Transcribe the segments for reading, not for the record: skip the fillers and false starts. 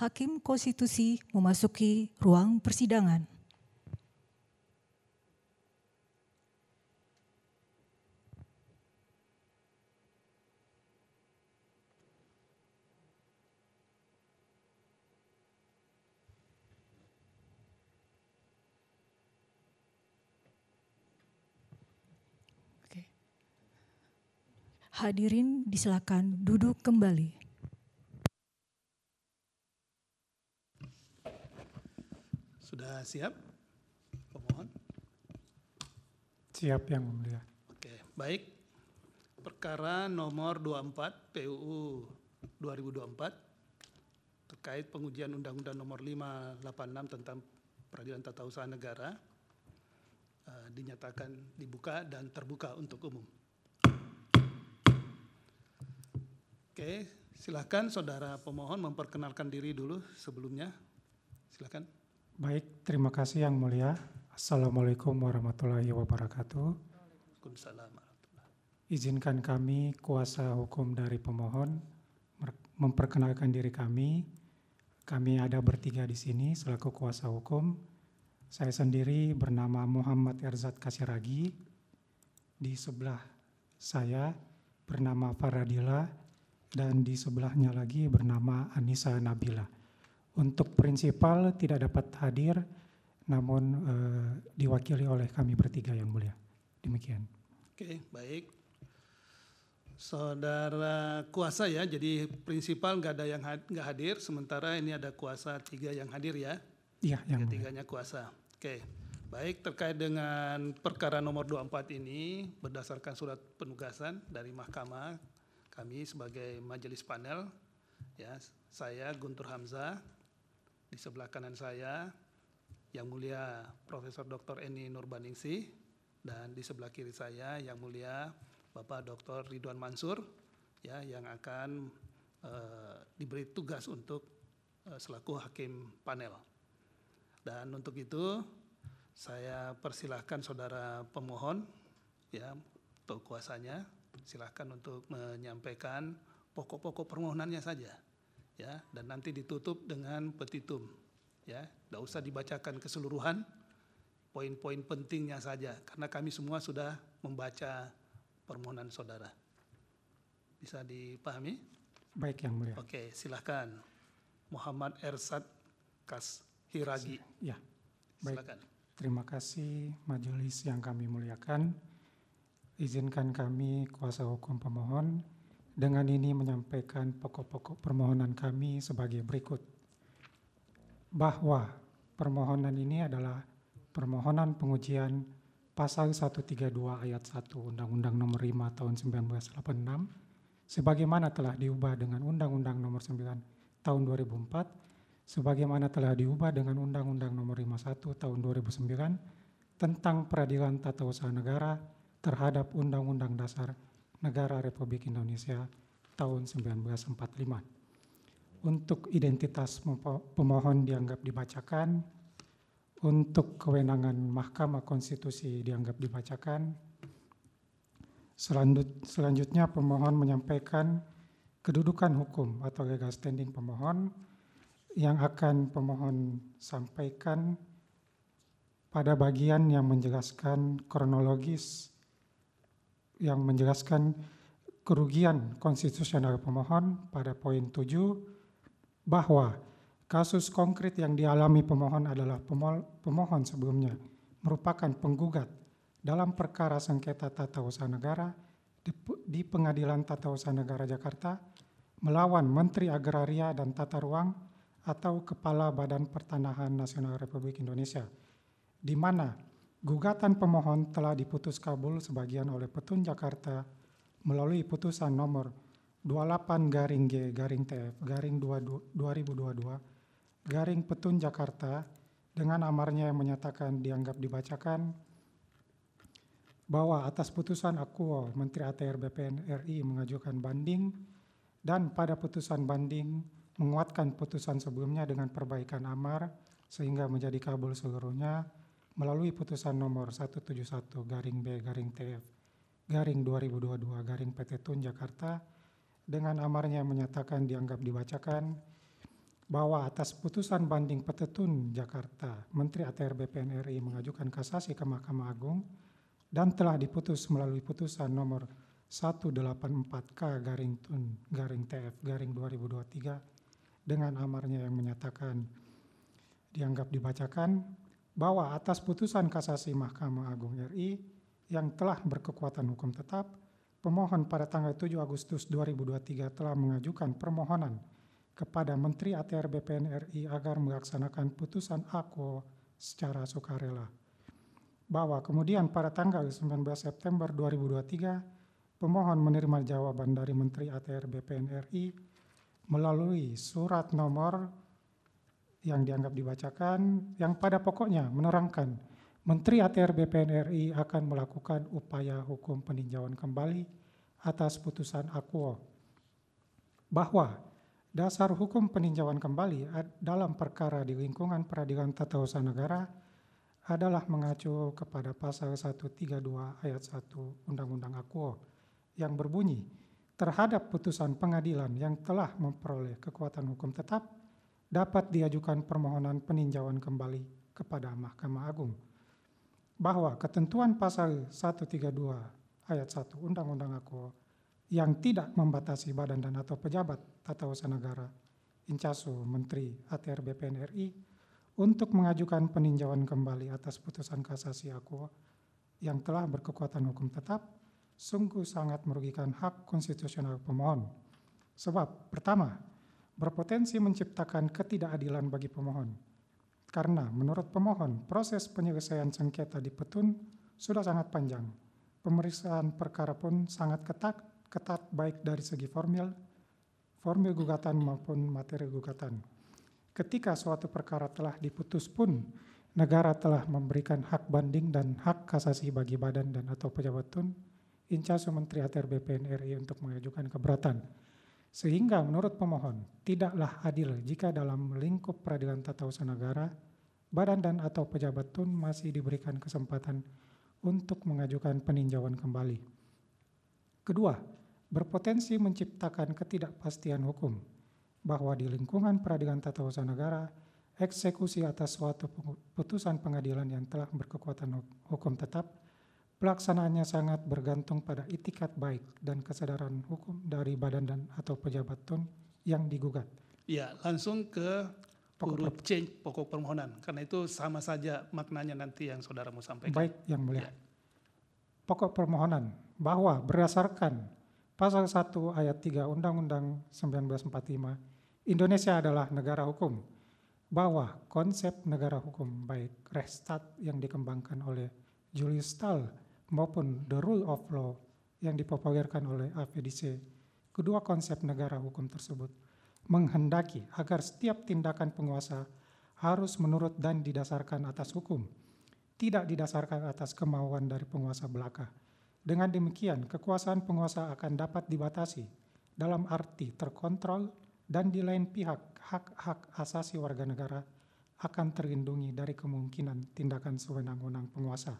Hakim Konstitusi memasuki ruang persidangan. Hadirin disilakan duduk kembali. Sudah siap, pemohon? Siap Yang Mulia. Oke, baik. Perkara nomor 24 PUU 2024 terkait pengujian Undang-Undang nomor 586 tentang Peradilan Tata Usaha Negara dinyatakan dibuka dan terbuka untuk umum. Oke, silakan saudara pemohon memperkenalkan diri dulu sebelumnya. Silakan. Baik, terima kasih Yang Mulia. Assalamualaikum warahmatullahi wabarakatuh. Waalaikumsalam warahmatullahi. Izinkan kami, kuasa hukum dari pemohon, memperkenalkan diri kami. Kami ada bertiga di sini selaku kuasa hukum. Saya sendiri bernama Muhammad Erzat Kasiragi. Di sebelah saya bernama Faradila dan di sebelahnya lagi bernama Anissa Nabila. Untuk prinsipal tidak dapat hadir, namun diwakili oleh kami bertiga Yang Mulia. Demikian. Oke, baik. Saudara kuasa ya, jadi prinsipal nggak ada yang nggak hadir, sementara ini ada kuasa 3 yang hadir ya. Iya, Yang Mulia. Tiganya kuasa. Oke, baik, terkait dengan perkara nomor 24 ini berdasarkan surat penugasan dari Mahkamah, kami sebagai majelis panel, ya, saya Guntur Hamzah, di sebelah kanan saya Yang Mulia Profesor Dr. Eni Nurbaningsih, dan di sebelah kiri saya Yang Mulia Bapak Dr. Ridwan Mansur, ya, yang akan diberi tugas untuk selaku hakim panel. Dan untuk itu saya persilahkan saudara pemohon, ya, atau kuasanya, silahkan untuk menyampaikan pokok-pokok permohonannya saja, ya, dan nanti ditutup dengan petitum, ya, tidak usah dibacakan keseluruhan, poin-poin pentingnya saja, karena kami semua sudah membaca permohonan saudara. Bisa dipahami? Baik Yang Mulia. Oke, silahkan Muhammad Erzat Kasiragi. Ya, baik. Silakan. Terima kasih majelis yang kami muliakan. Izinkan kami kuasa hukum pemohon dengan ini menyampaikan pokok-pokok permohonan kami sebagai berikut. Bahwa permohonan ini adalah permohonan pengujian pasal 132 ayat 1 Undang-Undang nomor 5 tahun 1986 sebagaimana telah diubah dengan Undang-Undang nomor 9 tahun 2004, sebagaimana telah diubah dengan Undang-Undang nomor 51 tahun 2009 tentang Peradilan Tata Usaha Negara terhadap Undang-Undang Dasar Negara Republik Indonesia tahun 1945. Untuk identitas pemohon dianggap dibacakan, untuk kewenangan Mahkamah Konstitusi dianggap dibacakan. Selanjutnya pemohon menyampaikan kedudukan hukum atau legal standing pemohon yang akan pemohon sampaikan pada bagian yang menjelaskan kronologis, yang menjelaskan kerugian konstitusional pemohon pada poin 7, bahwa kasus konkret yang dialami pemohon adalah pemohon sebelumnya merupakan penggugat dalam perkara sengketa tata usaha negara di Pengadilan Tata Usaha Negara Jakarta melawan Menteri Agraria dan Tata Ruang atau Kepala Badan Pertanahan Nasional Republik Indonesia, di mana gugatan pemohon telah diputus kabul sebagian oleh Petun Jakarta melalui putusan nomor 28-G-TF-2022 Petun Jakarta dengan amarnya yang menyatakan dianggap dibacakan bahwa atas putusan akuo Menteri ATR BPN RI mengajukan banding dan pada putusan banding menguatkan putusan sebelumnya dengan perbaikan amar sehingga menjadi kabul seluruhnya melalui putusan nomor 171-B-TF-2022 PT Tun Jakarta dengan amarnya menyatakan dianggap dibacakan bahwa atas putusan banding Petun Jakarta, Menteri ATR BPN RI mengajukan kasasi ke Mahkamah Agung dan telah diputus melalui putusan nomor 184K/TF/2023 dengan amarnya yang menyatakan dianggap dibacakan bahwa atas putusan kasasi Mahkamah Agung RI yang telah berkekuatan hukum tetap, pemohon pada tanggal 7 Agustus 2023 telah mengajukan permohonan kepada Menteri ATR BPN RI agar melaksanakan putusan AKO secara sukarela. Bahwa kemudian pada tanggal 19 September 2023, pemohon menerima jawaban dari Menteri ATR BPN RI melalui surat nomor yang dianggap dibacakan, yang pada pokoknya menerangkan Menteri ATR BPN RI akan melakukan upaya hukum peninjauan kembali atas putusan AKO, bahwa dasar hukum peninjauan kembali dalam perkara di lingkungan Peradilan Tata Usaha Negara adalah mengacu kepada pasal 132 ayat 1 Undang-Undang AKO yang berbunyi terhadap putusan pengadilan yang telah memperoleh kekuatan hukum tetap dapat diajukan permohonan peninjauan kembali kepada Mahkamah Agung, bahwa ketentuan pasal 132 ayat 1 Undang-Undang AKO yang tidak membatasi badan dan atau pejabat tata usaha negara, incasu Menteri ATR BPN RI, untuk mengajukan peninjauan kembali atas putusan kasasi AKO yang telah berkekuatan hukum tetap, sungguh sangat merugikan hak konstitusional pemohon. Sebab, pertama, berpotensi menciptakan ketidakadilan bagi pemohon. Karena menurut pemohon, proses penyelesaian sengketa di Petun sudah sangat panjang. Pemeriksaan perkara pun sangat ketat baik dari segi formil gugatan maupun materi gugatan. Ketika suatu perkara telah diputus pun, negara telah memberikan hak banding dan hak kasasi bagi badan dan atau pejabat tun, incasu Menteri ATR BPN RI untuk mengajukan keberatan. Sehingga menurut pemohon, tidaklah adil jika dalam lingkup peradilan tata usaha negara, badan dan atau pejabat tun masih diberikan kesempatan untuk mengajukan peninjauan kembali. Kedua, berpotensi menciptakan ketidakpastian hukum, bahwa di lingkungan peradilan tata usaha negara, eksekusi atas suatu putusan pengadilan yang telah berkekuatan hukum tetap, pelaksanaannya sangat bergantung pada itikat baik dan kesadaran hukum dari badan dan atau pejabat tun yang digugat. Ya, langsung ke huruf C pokok permohonan, karena itu sama saja maknanya nanti yang saudara mau sampaikan. Baik, Yang Mulia. Pokok permohonan bahwa berdasarkan Pasal 1 ayat 3 Undang-Undang 1945, Indonesia adalah negara hukum, bahwa konsep negara hukum baik Rechtsstaat yang dikembangkan oleh Julius Stahl maupun the rule of law yang dipopulerkan oleh AVDC, kedua konsep negara hukum tersebut menghendaki agar setiap tindakan penguasa harus menurut dan didasarkan atas hukum, tidak didasarkan atas kemauan dari penguasa belaka. Dengan demikian, kekuasaan penguasa akan dapat dibatasi dalam arti terkontrol dan di lain pihak hak-hak asasi warga negara akan terlindungi dari kemungkinan tindakan sewenang-wenang penguasa.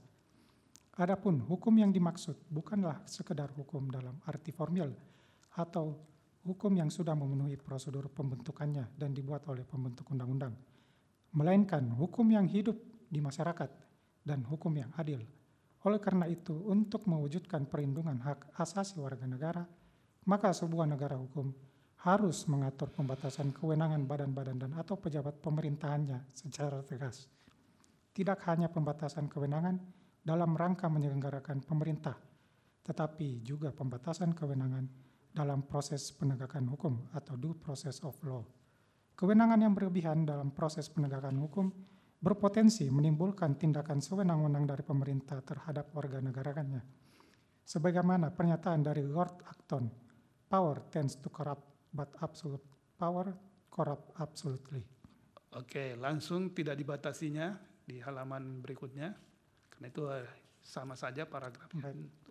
Adapun hukum yang dimaksud bukanlah sekedar hukum dalam arti formil atau hukum yang sudah memenuhi prosedur pembentukannya dan dibuat oleh pembentuk undang-undang, melainkan hukum yang hidup di masyarakat dan hukum yang adil. Oleh karena itu, untuk mewujudkan perlindungan hak asasi warga negara, maka sebuah negara hukum harus mengatur pembatasan kewenangan badan-badan dan atau pejabat pemerintahannya secara tegas. Tidak hanya pembatasan kewenangan dalam rangka menyelenggarakan pemerintah, tetapi juga pembatasan kewenangan dalam proses penegakan hukum atau due process of law. Kewenangan yang berlebihan dalam proses penegakan hukum berpotensi menimbulkan tindakan sewenang-wenang dari pemerintah terhadap warga negaranya. Sebagaimana pernyataan dari Lord Acton, power tends to corrupt, but absolute power corrupt absolutely. Oke, langsung tidak dibatasinya di halaman berikutnya, karena itu sama saja paragrafnya.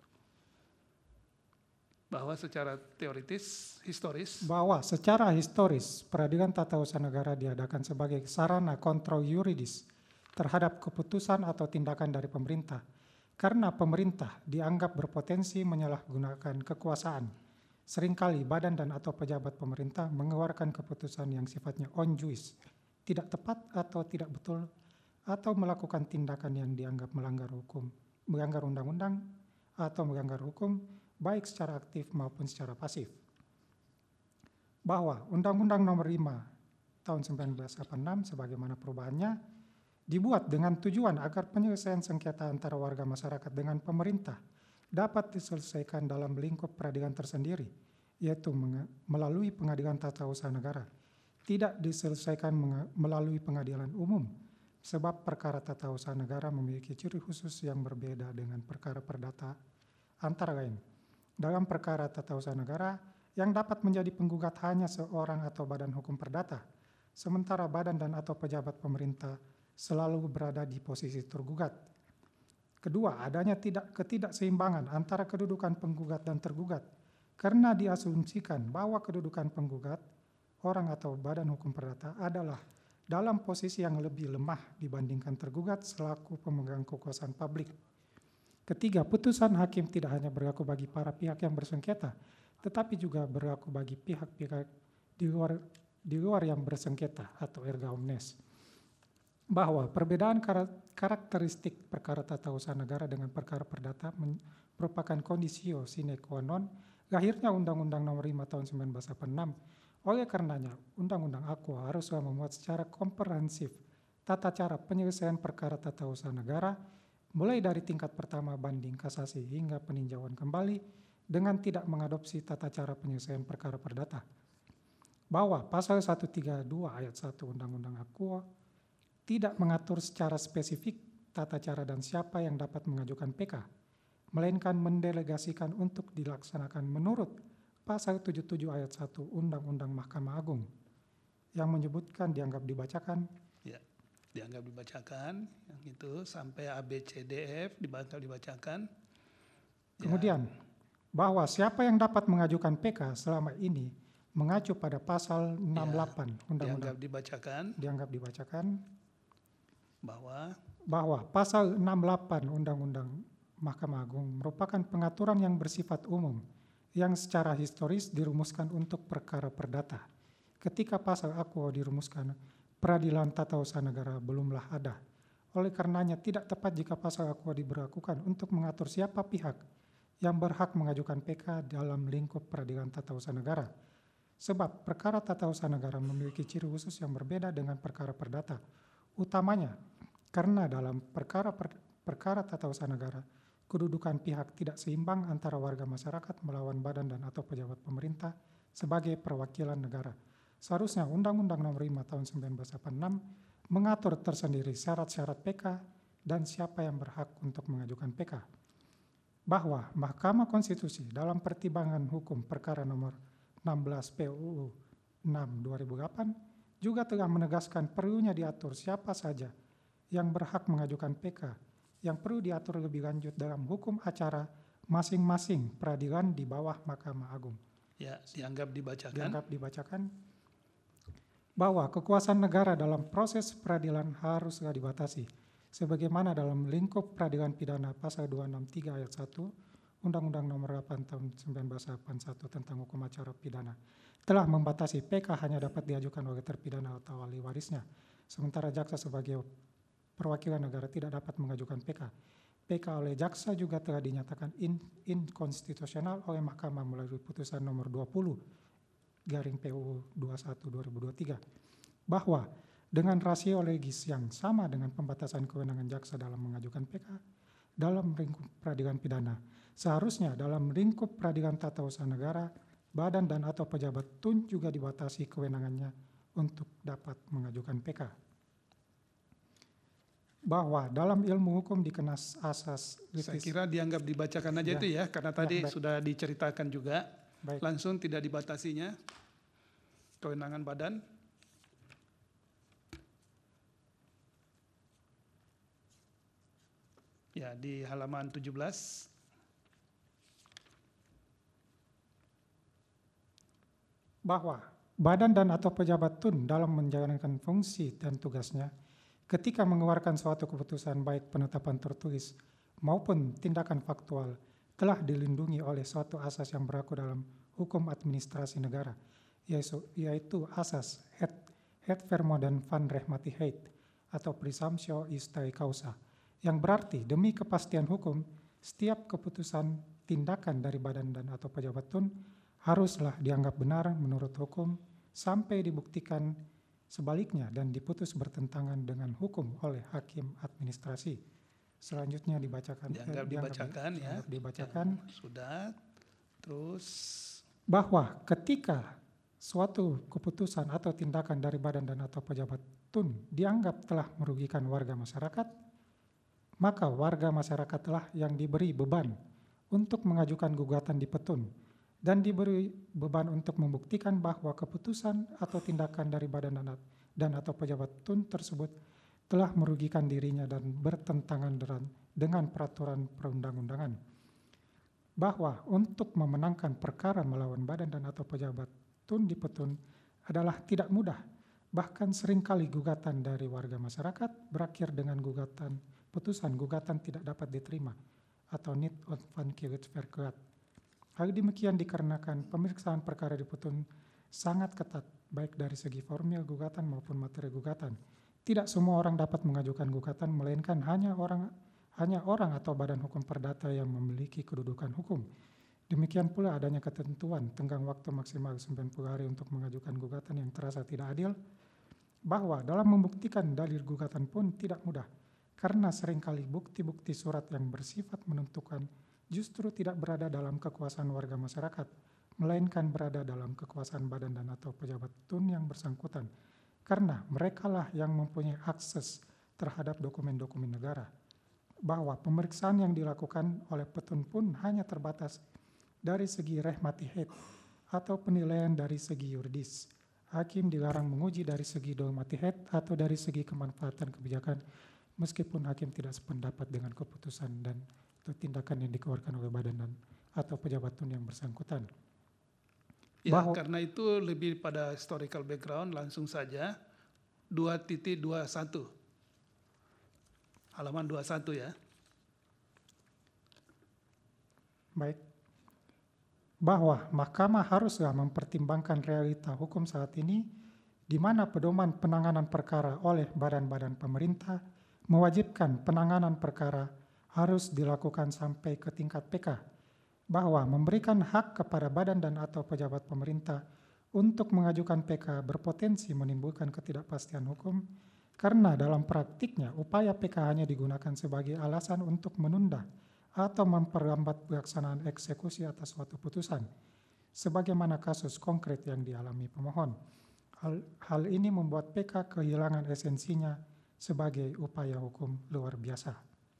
Bahwa secara teoritis, historis. Bahwa secara historis, peradilan tata usaha negara diadakan sebagai sarana kontrol yuridis terhadap keputusan atau tindakan dari pemerintah, karena pemerintah dianggap berpotensi menyalahgunakan kekuasaan Seringkali badan dan atau pejabat pemerintah mengeluarkan keputusan yang sifatnya on juis, tidak tepat atau tidak betul, atau melakukan tindakan yang dianggap melanggar hukum, melanggar undang-undang, atau melanggar hukum, baik secara aktif maupun secara pasif. Bahwa Undang-Undang Nomor 5 Tahun 1986 sebagaimana perubahannya dibuat dengan tujuan agar penyelesaian sengketa antara warga masyarakat dengan pemerintah dapat diselesaikan dalam lingkup peradilan tersendiri, yaitu melalui pengadilan tata usaha negara, tidak diselesaikan melalui pengadilan umum, sebab perkara tata usaha negara memiliki ciri khusus yang berbeda dengan perkara perdata. Antara lain, dalam perkara tata usaha negara, yang dapat menjadi penggugat hanya seorang atau badan hukum perdata, sementara badan dan atau pejabat pemerintah selalu berada di posisi tergugat. Kedua, adanya ketidakseimbangan antara kedudukan penggugat dan tergugat, karena diasumsikan bahwa kedudukan penggugat, orang atau badan hukum perdata adalah dalam posisi yang lebih lemah dibandingkan tergugat selaku pemegang kekuasaan publik. Ketiga, putusan hakim tidak hanya berlaku bagi para pihak yang bersengketa, tetapi juga berlaku bagi pihak-pihak di luar yang bersengketa atau erga omnes. Bahwa perbedaan karakteristik perkara tata usaha negara dengan perkara perdata merupakan kondisio sine qua non lahirnya Undang-Undang Nomor 5 Tahun 1986. Oleh karenanya, Undang-Undang Aqua haruslah memuat secara komprehensif tata cara penyelesaian perkara tata usaha negara, mulai dari tingkat pertama banding kasasi hingga peninjauan kembali, dengan tidak mengadopsi tata cara penyelesaian perkara perdata. Bahwa Pasal 132 Ayat 1 Undang-Undang Aqua tidak mengatur secara spesifik tata cara dan siapa yang dapat mengajukan PK, melainkan mendelegasikan untuk dilaksanakan menurut Pasal 77 Ayat 1 Undang-Undang Mahkamah Agung, yang menyebutkan dianggap dibacakan. Ya, dianggap dibacakan, yang itu sampai ABCDF dibacakan. Kemudian, bahwa siapa yang dapat mengajukan PK selama ini mengacu pada Pasal 68 Undang-Undang dianggap dibacakan. Bahwa Pasal 68 Undang-Undang Mahkamah Agung merupakan pengaturan yang bersifat umum yang secara historis dirumuskan untuk perkara perdata. Ketika Pasal Aqua dirumuskan, peradilan tata usaha negara belumlah ada. Oleh karenanya tidak tepat jika Pasal Aqua diberlakukan untuk mengatur siapa pihak yang berhak mengajukan PK dalam lingkup peradilan tata usaha negara. Sebab perkara tata usaha negara memiliki ciri khusus yang berbeda dengan perkara perdata. Utamanya, karena dalam perkara tata usaha negara, kedudukan pihak tidak seimbang antara warga masyarakat melawan badan dan atau pejabat pemerintah sebagai perwakilan negara. Seharusnya Undang-Undang Nomor 5 Tahun 1986 mengatur tersendiri syarat-syarat PK dan siapa yang berhak untuk mengajukan PK. Bahwa Mahkamah Konstitusi dalam pertimbangan hukum perkara nomor 16 PUU 6/2008 juga telah menegaskan perlunya diatur siapa saja yang berhak mengajukan PK, yang perlu diatur lebih lanjut dalam hukum acara masing-masing peradilan di bawah Mahkamah Agung. Ya, dianggap dibacakan. Bahwa kekuasaan negara dalam proses peradilan haruslah dibatasi, sebagaimana dalam lingkup peradilan pidana Pasal 263 Ayat 1 Undang-Undang Nomor 8 Tahun 1981 tentang hukum acara pidana telah membatasi PK hanya dapat diajukan oleh terpidana atau ahli warisnya, sementara jaksa sebagai perwakilan negara tidak dapat mengajukan PK. PK oleh jaksa juga telah dinyatakan inkonstitusional oleh Mahkamah melalui putusan nomor 20/PUU 21/2023. Bahwa dengan rasio legis yang sama dengan pembatasan kewenangan jaksa dalam mengajukan PK dalam lingkup peradilan pidana, seharusnya dalam lingkup peradilan tata usaha negara, badan dan atau pejabat TUN juga dibatasi kewenangannya untuk dapat mengajukan PK. Bahwa dalam ilmu hukum dikenas asas Saya kira dianggap dibacakan aja itu ya, karena tadi sudah diceritakan juga. Baik. Langsung tidak dibatasinya kewenangan badan. Ya, di halaman 17. Bahwa badan dan atau pejabat TUN dalam menjalankan fungsi dan tugasnya ketika mengeluarkan suatu keputusan baik penetapan tertulis maupun tindakan faktual telah dilindungi oleh suatu asas yang berlaku dalam hukum administrasi negara, yaitu asas het vermoeden van rechtmatigheid atau presumptio istae causa, yang berarti demi kepastian hukum, setiap keputusan tindakan dari badan dan atau pejabat tun haruslah dianggap benar menurut hukum sampai dibuktikan sebaliknya dan diputus bertentangan dengan hukum oleh hakim administrasi. Selanjutnya dibacakan. Dibacakan. Sudah. Terus bahwa ketika suatu keputusan atau tindakan dari badan dan atau pejabat tun dianggap telah merugikan warga masyarakat, maka warga masyarakatlah yang diberi beban untuk mengajukan gugatan di petun dan diberi beban untuk membuktikan bahwa keputusan atau tindakan dari badan dan atau pejabat tun tersebut telah merugikan dirinya dan bertentangan dengan peraturan perundang-undangan. Bahwa untuk memenangkan perkara melawan badan dan atau pejabat tun di petun adalah tidak mudah. Bahkan seringkali gugatan dari warga masyarakat berakhir dengan putusan gugatan tidak dapat diterima atau niet ontvankelijk verklaard. Hal demikian dikarenakan pemeriksaan perkara di petun sangat ketat, baik dari segi formil gugatan maupun materi gugatan. Tidak semua orang dapat mengajukan gugatan, melainkan hanya orang atau badan hukum perdata yang memiliki kedudukan hukum. Demikian pula adanya ketentuan tenggang waktu maksimal 90 hari untuk mengajukan gugatan yang terasa tidak adil, bahwa dalam membuktikan dalil gugatan pun tidak mudah, karena seringkali bukti-bukti surat yang bersifat menentukan justru tidak berada dalam kekuasaan warga masyarakat, melainkan berada dalam kekuasaan badan dan atau pejabat tun yang bersangkutan, karena merekalah yang mempunyai akses terhadap dokumen-dokumen negara. Bahwa pemeriksaan yang dilakukan oleh petun pun hanya terbatas dari segi rechtmatigheid atau penilaian dari segi yuridis. Hakim dilarang menguji dari segi dogmatigheid atau dari segi kemanfaatan kebijakan, meskipun hakim tidak sependapat dengan keputusan dan atau tindakan yang dikeluarkan oleh badan dan atau pejabat tun yang bersangkutan. Ya, karena itu lebih pada historical background, langsung saja 2.21 halaman 21 ya. Baik. Bahwa mahkamah haruslah mempertimbangkan realita hukum saat ini, di mana pedoman penanganan perkara oleh badan-badan pemerintah mewajibkan penanganan perkara harus dilakukan sampai ke tingkat PK, bahwa memberikan hak kepada badan dan atau pejabat pemerintah untuk mengajukan PK berpotensi menimbulkan ketidakpastian hukum, karena dalam praktiknya upaya PK hanya digunakan sebagai alasan untuk menunda atau memperlambat pelaksanaan eksekusi atas suatu putusan, sebagaimana kasus konkret yang dialami pemohon. Hal ini membuat PK kehilangan esensinya sebagai upaya hukum luar biasa.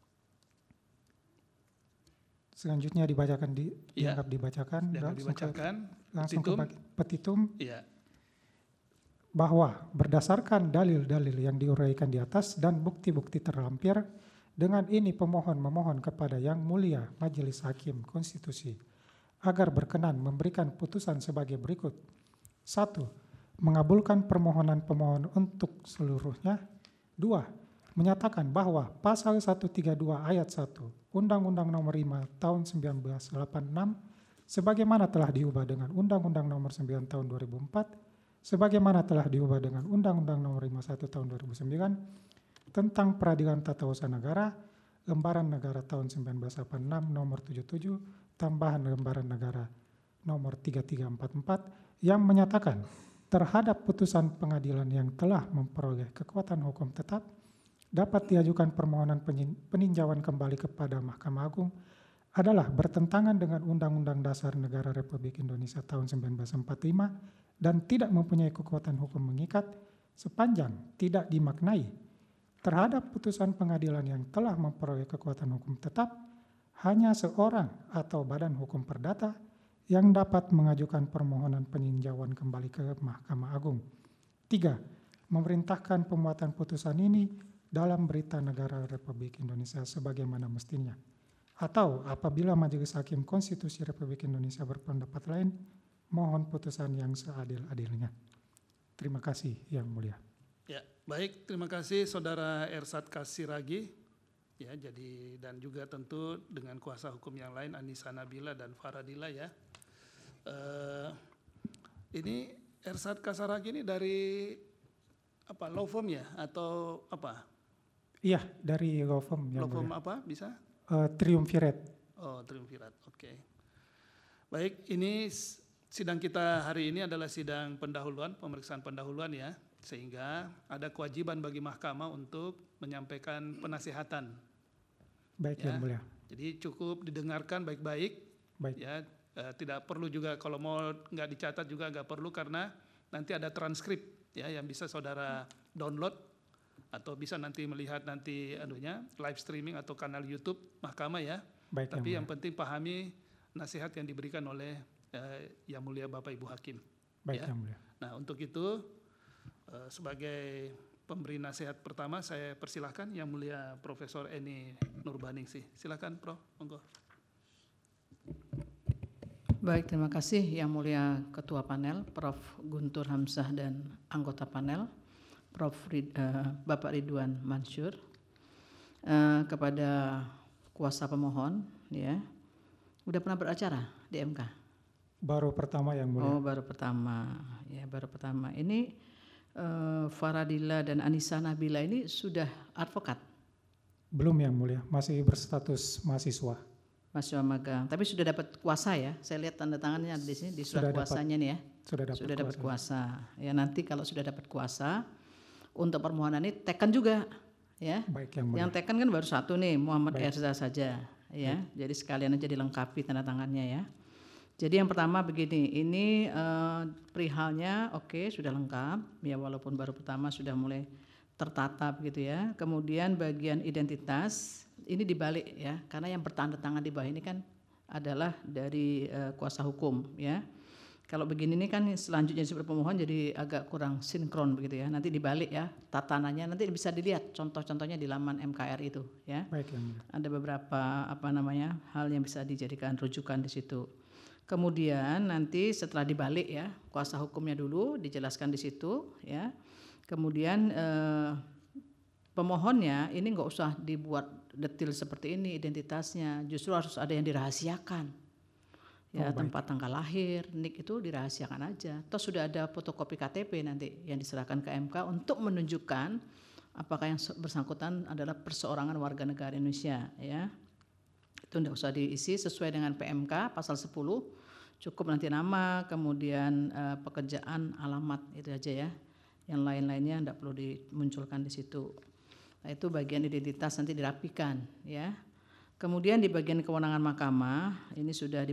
Selanjutnya dianggap dibacakan. Langsung ke petitum. Ya. Bahwa berdasarkan dalil-dalil yang diuraikan di atas dan bukti-bukti terlampir, dengan ini pemohon memohon kepada Yang Mulia Majelis Hakim Konstitusi agar berkenan memberikan putusan sebagai berikut. 1. Mengabulkan permohonan pemohon untuk seluruhnya. 2. Menyatakan bahwa pasal 132 ayat 1 Undang-Undang Nomor 5 Tahun 1986 sebagaimana telah diubah dengan Undang-Undang Nomor 9 Tahun 2004, sebagaimana telah diubah dengan Undang-Undang Nomor 51 Tahun 2009 tentang Peradilan Tata Usaha Negara, Lembaran Negara Tahun 1986 Nomor 77, tambahan Lembaran Negara Nomor 3344 yang menyatakan terhadap putusan pengadilan yang telah memperoleh kekuatan hukum tetap dapat diajukan permohonan peninjauan kembali kepada Mahkamah Agung adalah bertentangan dengan Undang-Undang Dasar Negara Republik Indonesia tahun 1945 dan tidak mempunyai kekuatan hukum mengikat sepanjang tidak dimaknai terhadap putusan pengadilan yang telah memperoleh kekuatan hukum tetap hanya seorang atau badan hukum perdata yang dapat mengajukan permohonan peninjauan kembali ke Mahkamah Agung. 3. Memerintahkan pemuatan putusan ini dalam Berita Negara Republik Indonesia sebagaimana mestinya. Atau apabila Majelis Hakim Konstitusi Republik Indonesia berpendapat lain, mohon putusan yang seadil-adilnya. Terima kasih Yang Mulia. Ya, baik, terima kasih Saudara Ersat Kasiragi. Ya, jadi dan juga tentu dengan kuasa hukum yang lain Anissa Nabila dan Faradila ya. Ini Ersad Kasaragi ini dari apa, law firm ya atau apa? Iya, dari law firm. Law firm apa bisa? Triumvirate. Oh, Triumvirat, oke. Baik, ini sidang kita hari ini adalah sidang pendahuluan, pemeriksaan pendahuluan ya, sehingga ada kewajiban bagi mahkamah untuk menyampaikan penasihatan. Baik, Ya. Yang Mulia. Jadi cukup didengarkan baik-baik, Baik. ya, tidak perlu juga kalau mau nggak dicatat juga nggak perlu karena nanti ada transkrip ya yang bisa saudara download atau bisa nanti melihat nanti live streaming atau kanal YouTube mahkamah ya. Baik, Tapi yang Mulia. penting pahami nasihat yang diberikan oleh Yang Mulia Bapak Ibu Hakim. Baik, Ya. Yang Mulia. Nah, untuk itu sebagai pemberi nasihat pertama saya persilahkan Yang Mulia Profesor Eni Nurbaningsih. Silakan, Prof. Monggo. Baik, terima kasih Yang Mulia Ketua Panel, Prof. Guntur Hamzah dan anggota panel, Bapak Ridwan Mansur, kepada kuasa pemohon, ya, udah pernah beracara di MK? Baru pertama, Yang Mulia. Oh, baru pertama, ya, baru pertama. Ini Faradila dan Anissa Nabila ini sudah advokat, Belum, Yang Mulia. Masih berstatus mahasiswa. mahasiswa magang, tapi sudah dapat kuasa ya. Saya lihat tanda tangannya di sini di surat Sudah dapat. kuasanya nih ya. Sudah dapat kuasa. Ya, nanti kalau sudah dapat kuasa untuk permohonan ini tekan juga ya. Baik, Yang Mulia. Yang tekan kan baru satu nih, Muhammad Erza saja ya. Jadi sekalian aja dilengkapi tanda tangannya ya. Jadi yang pertama begini, ini perihalnya oke, sudah lengkap ya, walaupun baru pertama sudah mulai tertata begitu ya. Kemudian bagian identitas ini dibalik ya, karena yang bertanda tangan di bawah ini kan adalah dari kuasa hukum ya. Kalau begini ini kan selanjutnya sebagai pemohon jadi agak kurang sinkron begitu ya. Nanti dibalik ya tatanannya, nanti bisa dilihat contoh-contohnya di laman MKR itu ya. Baik, Yang Mulia. Ada beberapa hal yang bisa dijadikan rujukan di situ. Kemudian nanti setelah dibalik ya, kuasa hukumnya dulu dijelaskan di situ ya. Kemudian pemohonnya ini nggak usah dibuat detail seperti ini identitasnya, justru harus ada yang dirahasiakan. Ya, tempat tanggal lahir, NIK itu dirahasiakan aja. Toh sudah ada fotokopi KTP nanti yang diserahkan ke MK untuk menunjukkan apakah yang bersangkutan adalah perseorangan warga negara Indonesia ya. Itu tidak usah diisi sesuai dengan PMK pasal 10, cukup nanti nama, kemudian pekerjaan, alamat itu aja ya. Yang lain-lainnya tidak perlu dimunculkan di situ. Nah, itu bagian identitas nanti dirapikan ya. Kemudian di bagian kewenangan mahkamah ini sudah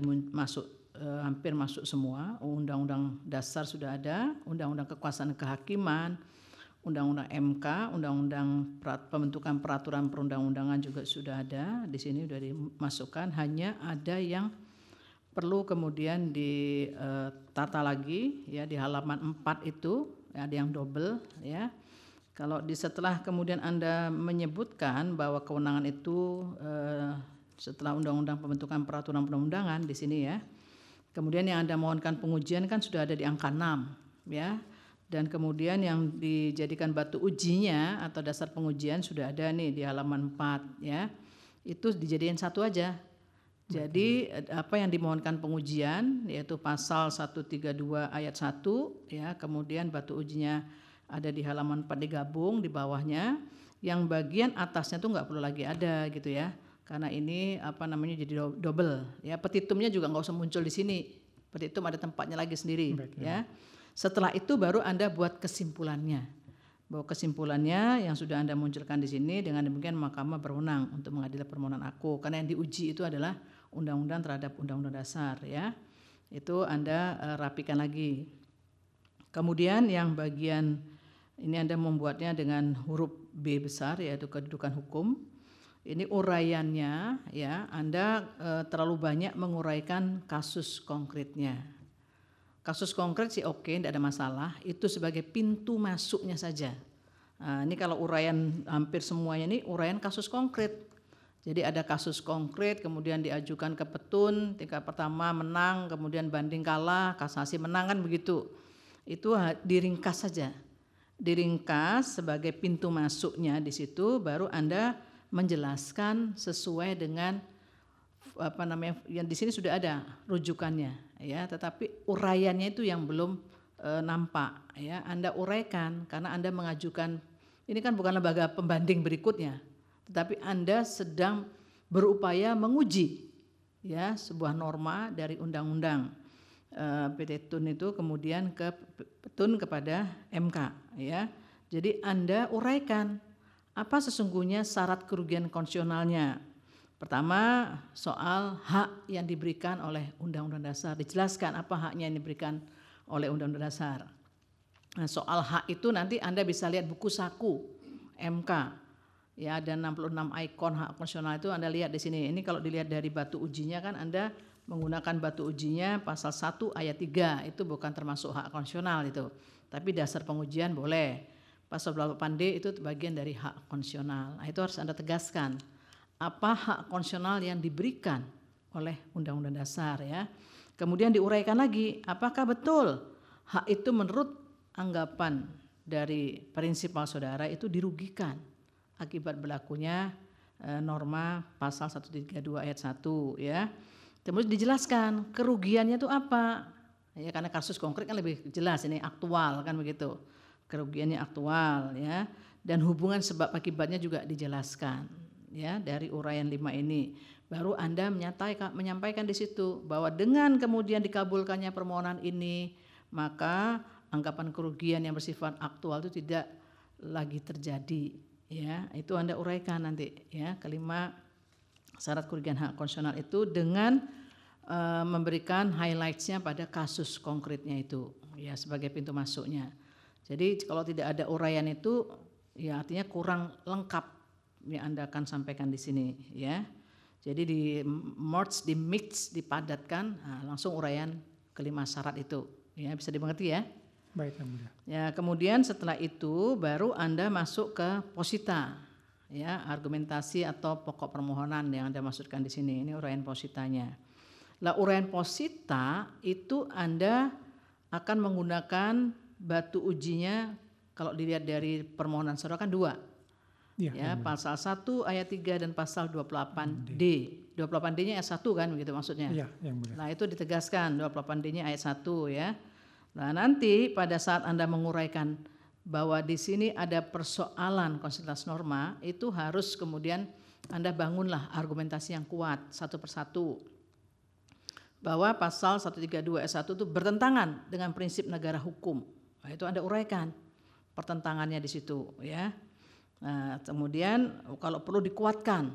hampir masuk semua. Undang-undang dasar sudah ada, undang-undang kekuasaan kehakiman, undang-undang MK, undang-undang pembentukan peraturan perundang-undangan juga sudah ada. Di sini sudah dimasukkan, hanya ada yang perlu kemudian ditata lagi ya di halaman 4 itu, ada yang double ya. Kalau setelah kemudian Anda menyebutkan bahwa kewenangan itu setelah undang-undang pembentukan peraturan perundang-undangan di sini ya. Kemudian yang Anda mohonkan pengujian kan sudah ada di angka 6 ya. Dan kemudian yang dijadikan batu ujinya atau dasar pengujian sudah ada nih di halaman 4 ya. Itu dijadikan satu aja. Jadi apa yang dimohonkan pengujian yaitu pasal 132 ayat 1 ya, kemudian batu ujinya ada di halaman 4 digabung di bawahnya, yang bagian atasnya tuh nggak perlu lagi ada gitu ya, karena ini jadi double ya. Petitumnya juga nggak usah muncul di sini, petitum ada tempatnya lagi sendiri. Baik, ya. Setelah itu baru Anda buat kesimpulannya, bahwa kesimpulannya yang sudah Anda munculkan di sini, dengan demikian mahkamah berwenang untuk mengadili permohonan aku, karena yang diuji itu adalah undang-undang terhadap undang-undang dasar ya. Itu Anda rapikan lagi. Kemudian yang bagian ini Anda membuatnya dengan huruf B besar, yaitu kedudukan hukum. Ini uraiannya ya, Anda terlalu banyak menguraikan kasus konkretnya. Kasus konkret sih oke, tidak ada masalah. Itu sebagai pintu masuknya saja. Nah, ini kalau uraian hampir semuanya ini uraian kasus konkret. Jadi ada kasus konkret, kemudian diajukan ke petun, tingkat pertama menang, kemudian banding kalah, kasasi menang kan begitu. Itu diringkas saja. Diringkas sebagai pintu masuknya di situ, baru Anda menjelaskan sesuai dengan yang di sini sudah ada rujukannya ya, tetapi uraiannya itu yang belum nampak ya. Anda uraikan karena Anda mengajukan, ini kan bukan lembaga pembanding berikutnya, tetapi Anda sedang berupaya menguji ya sebuah norma dari undang-undang PT Tun itu kemudian ke Tun kepada MK ya. Jadi Anda uraikan apa sesungguhnya syarat kerugian konstitusionalnya. Pertama, soal hak yang diberikan oleh Undang-Undang Dasar, dijelaskan apa haknya yang diberikan oleh Undang-Undang Dasar. Nah, soal hak itu nanti Anda bisa lihat buku saku MK. Ya, ada 66 ikon hak konstitusional itu Anda lihat di sini. Ini kalau dilihat dari batu ujinya kan Anda menggunakan batu ujinya pasal 1 ayat 3, itu bukan termasuk hak konstitusional itu. Tapi dasar pengujian boleh. Pasal 28D itu bagian dari hak konstitusional. Nah, itu harus Anda tegaskan. Apa hak konstitusional yang diberikan oleh Undang-Undang Dasar ya. Kemudian diuraikan lagi, apakah betul hak itu menurut anggapan dari prinsipal saudara itu dirugikan akibat berlakunya norma pasal 132 ayat 1 ya. Kemudian dijelaskan kerugiannya itu apa? Ya, karena kasus konkret kan lebih jelas, ini aktual kan begitu. Kerugiannya aktual ya, dan hubungan sebab akibatnya juga dijelaskan. Ya, dari uraian 5 ini baru Anda menyampaikan di situ bahwa dengan kemudian dikabulkannya permohonan ini maka anggapan kerugian yang bersifat aktual itu tidak lagi terjadi ya. Itu Anda uraikan nanti ya, kelima syarat kerugian hak konstitusional itu dengan memberikan highlights-nya pada kasus konkretnya itu ya sebagai pintu masuknya. Jadi kalau tidak ada uraian itu ya artinya kurang lengkap yang Anda akan sampaikan di sini ya. Jadi di merge, di mix, dipadatkan, langsung uraian kelima syarat itu ya, bisa dimengerti ya. Baik, Yang Mulia. Ya, kemudian setelah itu baru Anda masuk ke posita ya, argumentasi atau pokok permohonan yang Anda maksudkan di sini. Ini uraian positanya. Lah uraian posita itu Anda akan menggunakan batu ujinya kalau dilihat dari permohonan saudara kan 2. Ya, pasal 1 ayat 3 dan pasal 28D. 28D-nya ayat 1 kan begitu maksudnya. Iya, Yang Mulia. Nah, itu ditegaskan 28D-nya ayat 1 ya. Nah, nanti pada saat Anda menguraikan bahwa di sini ada persoalan konstitusi norma, itu harus kemudian Anda bangunlah argumentasi yang kuat satu persatu. Bahwa pasal 132 ayat 1 itu bertentangan dengan prinsip negara hukum. Nah, itu Anda uraikan pertentangannya di situ ya. Nah, kemudian kalau perlu dikuatkan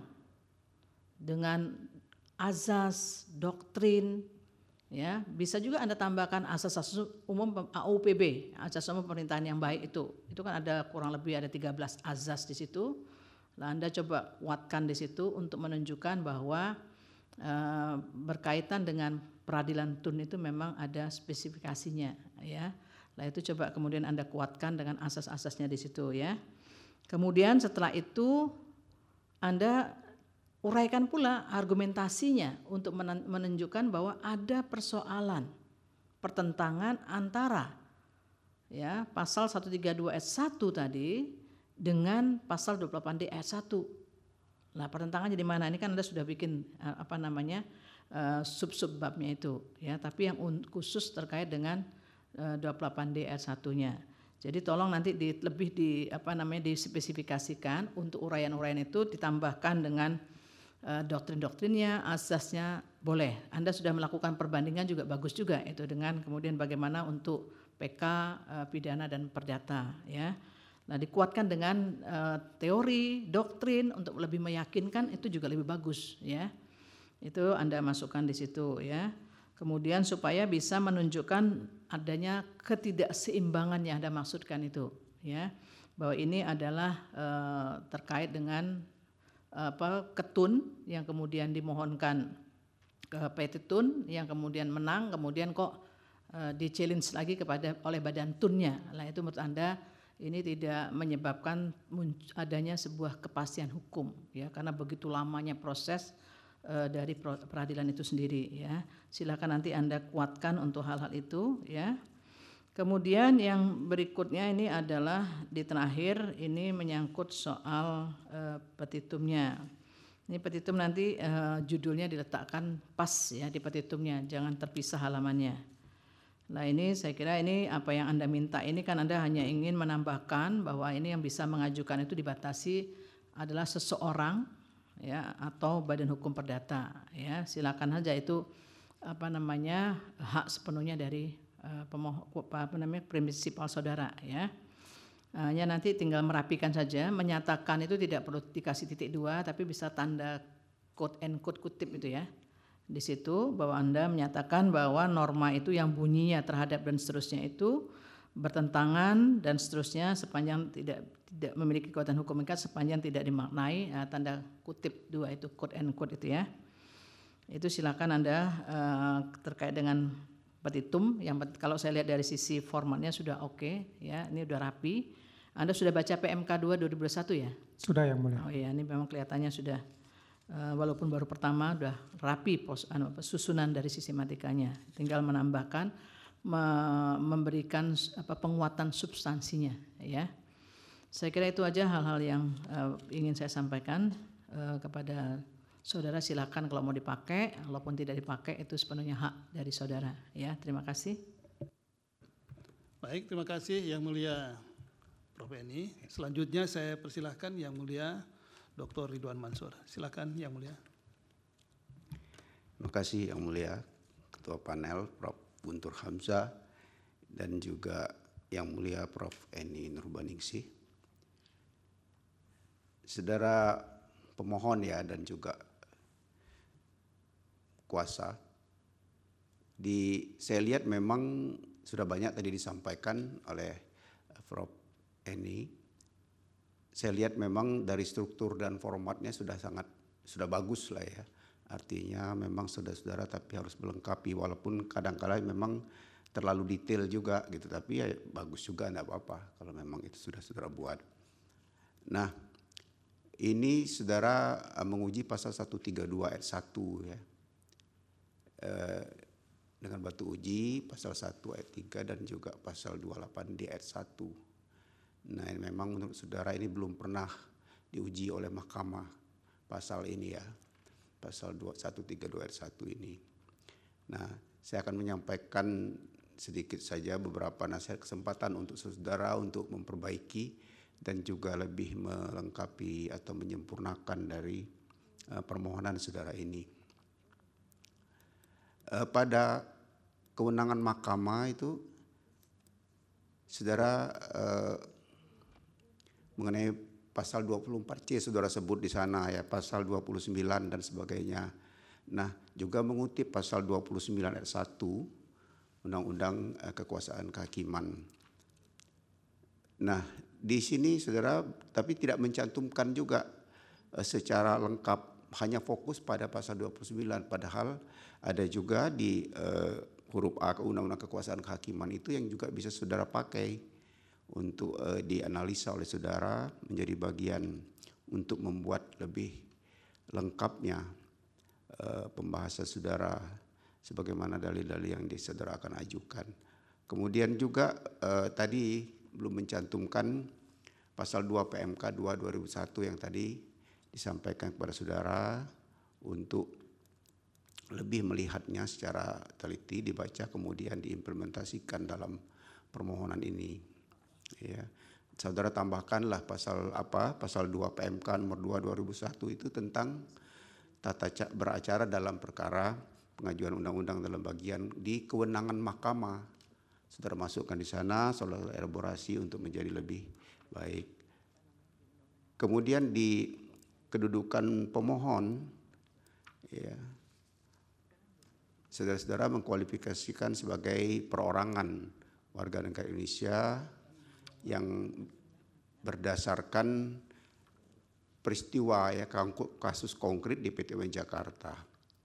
dengan azas, doktrin, ya bisa juga Anda tambahkan asas-asas umum AUPB, asas umum pemerintahan yang baik itu kan ada kurang lebih ada 13 azas di situ. Nah, Anda coba kuatkan di situ untuk menunjukkan bahwa berkaitan dengan peradilan Tun itu memang ada spesifikasinya, ya. Nah, itu coba kemudian Anda kuatkan dengan asas-asasnya di situ, ya. Kemudian setelah itu Anda uraikan pula argumentasinya untuk menunjukkan bahwa ada persoalan pertentangan antara ya pasal 132 ayat 1 tadi dengan pasal 28D ayat 1. Nah, pertentangannya di mana? Ini kan Anda sudah bikin sub-sub babnya itu ya, tapi yang khusus terkait dengan 28D ayat 1-nya. Jadi tolong nanti lebih dispesifikasikan untuk uraian-uraian itu ditambahkan dengan doktrin-doktrinnya, asasnya boleh. Anda sudah melakukan perbandingan juga bagus juga itu dengan kemudian bagaimana untuk PK, pidana dan perdata ya. Nah, dikuatkan dengan teori, doktrin untuk lebih meyakinkan itu juga lebih bagus ya. Itu Anda masukkan di situ ya. Kemudian supaya bisa menunjukkan adanya ketidakseimbangan yang Anda maksudkan itu ya, bahwa ini adalah terkait dengan ketun yang kemudian dimohonkan ke PT Tun yang kemudian menang, kemudian kok di-challenge lagi oleh badan tunnya. Nah, itu menurut Anda ini tidak menyebabkan adanya sebuah kepastian hukum ya, karena begitu lamanya proses dari peradilan itu sendiri ya. Silakan nanti Anda kuatkan untuk hal-hal itu ya. Kemudian yang berikutnya ini adalah di terakhir ini menyangkut soal petitumnya. Ini petitum nanti judulnya diletakkan pas ya di petitumnya, jangan terpisah halamannya. Nah ini saya kira ini apa yang Anda minta ini kan Anda hanya ingin menambahkan bahwa ini yang bisa mengajukan itu dibatasi adalah seseorang ya atau badan hukum perdata ya. Silakan saja itu apa namanya hak sepenuhnya dari prinsipal saudara ya. Hanya nanti tinggal merapikan saja, menyatakan itu tidak perlu dikasih titik 2 tapi bisa tanda quote and quote kutip itu ya. Di situ bahwa Anda menyatakan bahwa norma itu yang bunyinya terhadap dan seterusnya itu bertentangan dan seterusnya sepanjang tidak memiliki kekuatan hukum mengikat sepanjang tidak dimaknai tanda kutip 2 itu quote and quote itu ya. Itu silakan Anda terkait dengan petitum yang kalau saya lihat dari sisi formatnya sudah oke ya, ini sudah rapi. Anda sudah baca PMK 2 2021 ya? Sudah Yang Mulia. Oh iya, ini memang kelihatannya sudah walaupun baru pertama sudah rapi susunan dari sistematikanya. Tinggal menambahkan memberikan penguatan substansinya ya. Saya kira itu aja hal-hal yang ingin saya sampaikan kepada saudara. Silakan kalau mau dipakai, walaupun tidak dipakai itu sepenuhnya hak dari saudara ya. Terima kasih. Baik, terima kasih Yang Mulia Prof. Eni. Selanjutnya saya persilahkan Yang Mulia Dr. Ridwan Mansur. Silakan Yang Mulia. Terima kasih Yang Mulia Ketua Panel Prof. Guntur Hamzah dan juga Yang Mulia Prof. Eni Nurbaningsih. Saudara pemohon ya dan juga kuasa. Saya lihat memang sudah banyak tadi disampaikan oleh Prof. Eni. Saya lihat memang dari struktur dan formatnya sudah bagus lah ya. Artinya memang saudara-saudara tapi harus melengkapi walaupun kadang-kala memang terlalu detail juga gitu. Tapi ya bagus juga enggak apa-apa kalau memang itu sudah saudara buat. Nah, ini saudara menguji pasal 132 ayat 1 ya. Dengan batu uji pasal 1 ayat 3 dan juga pasal 28 di ayat 1. Nah, memang menurut saudara ini belum pernah diuji oleh mahkamah pasal ini ya. Pasal 132 ayat 1 ini. Nah, saya akan menyampaikan sedikit saja beberapa nasihat kesempatan untuk saudara untuk memperbaiki dan juga lebih melengkapi atau menyempurnakan dari permohonan saudara ini. Pada kewenangan mahkamah itu saudara mengenai pasal 24C saudara sebut di sana ya, pasal 29 dan sebagainya. Nah, juga mengutip pasal 29 ayat 1 Undang-Undang Kekuasaan Kehakiman. Nah, di sini saudara tapi tidak mencantumkan juga secara lengkap, hanya fokus pada pasal 29 padahal ada juga di huruf A Undang-Undang Kekuasaan Kehakiman itu yang juga bisa saudara pakai untuk dianalisa oleh saudara menjadi bagian untuk membuat lebih lengkapnya pembahasan saudara sebagaimana dalil-dalil yang saudara akan ajukan. Kemudian juga tadi belum mencantumkan pasal 2 PMK 2 2001 yang tadi disampaikan kepada saudara untuk lebih melihatnya secara teliti, dibaca kemudian diimplementasikan dalam permohonan ini. Ya, saudara tambahkanlah pasal 2 PMK nomor 2 2001 itu tentang tata beracara dalam perkara pengajuan undang-undang dalam bagian di kewenangan mahkamah. Saudara masukkan di sana, saudara elaborasi untuk menjadi lebih baik. Kemudian di kedudukan pemohon, ya, saudara-saudara mengkualifikasikan sebagai perorangan warga negara Indonesia yang berdasarkan peristiwa ya kasus konkret di PT UN Jakarta.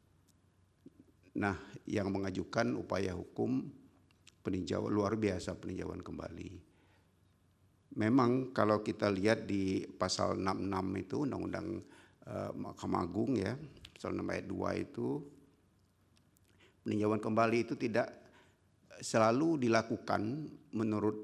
Nah, yang mengajukan upaya hukum peninjauan luar biasa peninjauan kembali. Memang kalau kita lihat di pasal 66 itu Undang-Undang Mahkamah Agung ya, pasal 6 ayat 2 itu peninjauan kembali itu tidak selalu dilakukan menurut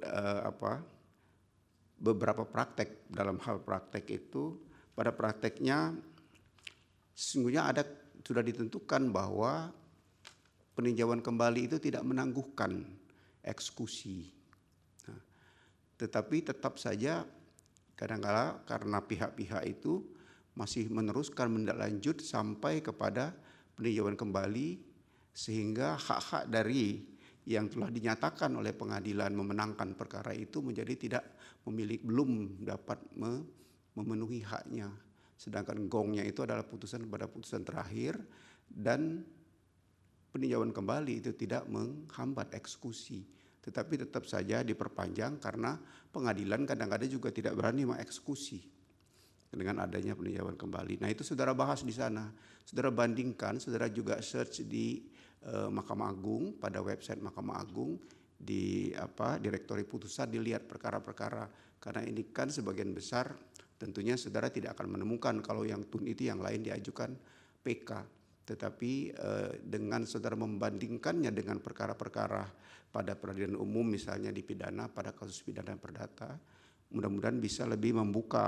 beberapa praktek. Dalam hal praktek itu pada prakteknya sesungguhnya sudah ditentukan bahwa peninjauan kembali itu tidak menangguhkan eksekusi. Nah, tetapi tetap saja kadang-kala karena pihak-pihak itu masih meneruskan menindaklanjut sampai kepada peninjauan kembali, sehingga hak-hak dari yang telah dinyatakan oleh pengadilan memenangkan perkara itu menjadi belum dapat memenuhi haknya. Sedangkan gongnya itu adalah putusan pada putusan terakhir, dan peninjauan kembali itu tidak menghambat eksekusi, tetapi tetap saja diperpanjang karena pengadilan kadang-kadang juga tidak berani mengeksekusi dengan adanya peninjauan kembali. Nah, itu saudara bahas di sana, saudara bandingkan, saudara juga search di Mahkamah Agung, pada website Mahkamah Agung, di direktori putusan, dilihat perkara-perkara, karena ini kan sebagian besar tentunya saudara tidak akan menemukan kalau yang tun itu yang lain diajukan PK. Tetapi dengan saudara membandingkannya dengan perkara-perkara pada peradilan umum, misalnya di pidana, pada kasus pidana perdata, mudah-mudahan bisa lebih membuka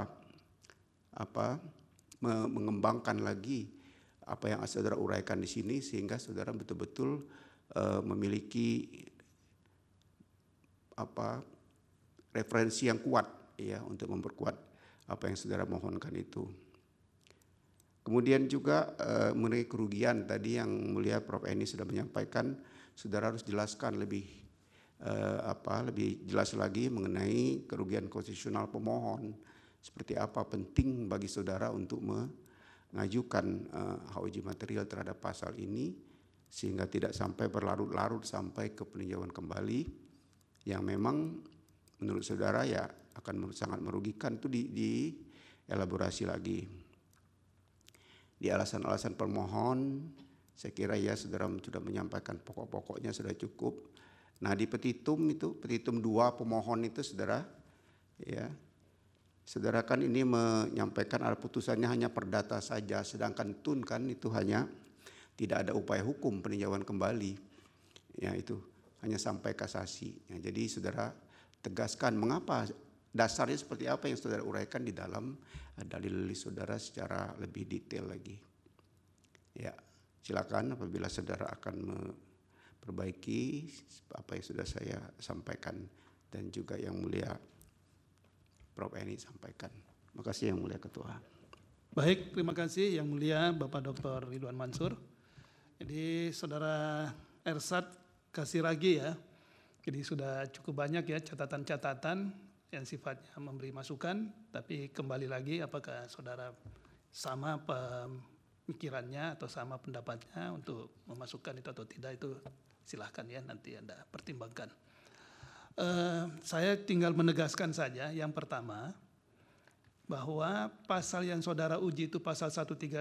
mengembangkan lagi apa yang saudara uraikan di sini, sehingga saudara betul-betul memiliki referensi yang kuat ya untuk memperkuat apa yang saudara mohonkan itu. Kemudian juga mengenai kerugian tadi yang mulia Prof. Eni sudah menyampaikan, saudara harus jelaskan lebih jelas lagi mengenai kerugian konstitusional pemohon. Seperti apa penting bagi saudara untuk mengajukan hak uji material terhadap pasal ini, sehingga tidak sampai berlarut-larut sampai ke peninjauan kembali yang memang menurut saudara ya akan sangat merugikan. Itu dielaborasi lagi. Di alasan-alasan permohon, saya kira ya saudara sudah menyampaikan pokok-pokoknya sudah cukup. Nah, di petitum 2 pemohon itu saudara, ya, saudara kan ini menyampaikan ada putusannya hanya perdata saja, sedangkan tun kan itu hanya tidak ada upaya hukum peninjauan kembali, ya itu hanya sampai kasasi. Ya, jadi saudara tegaskan mengapa, dasarnya seperti apa yang saudara uraikan di dalam dalil saudara secara lebih detail lagi. Ya, silakan apabila saudara akan memperbaiki apa yang sudah saya sampaikan dan juga yang mulia Prof. Eni sampaikan. Terima kasih yang mulia Ketua. Baik, terima kasih yang mulia Bapak Dr. Ridwan Mansur. Jadi saudara Ersat Kasiragi ya, jadi sudah cukup banyak ya catatan-catatan yang sifatnya memberi masukan, tapi kembali lagi apakah saudara sama pemikirannya atau sama pendapatnya untuk memasukkan itu atau tidak, itu silahkan ya nanti Anda pertimbangkan. Saya tinggal menegaskan saja yang pertama, bahwa pasal yang saudara uji itu pasal 132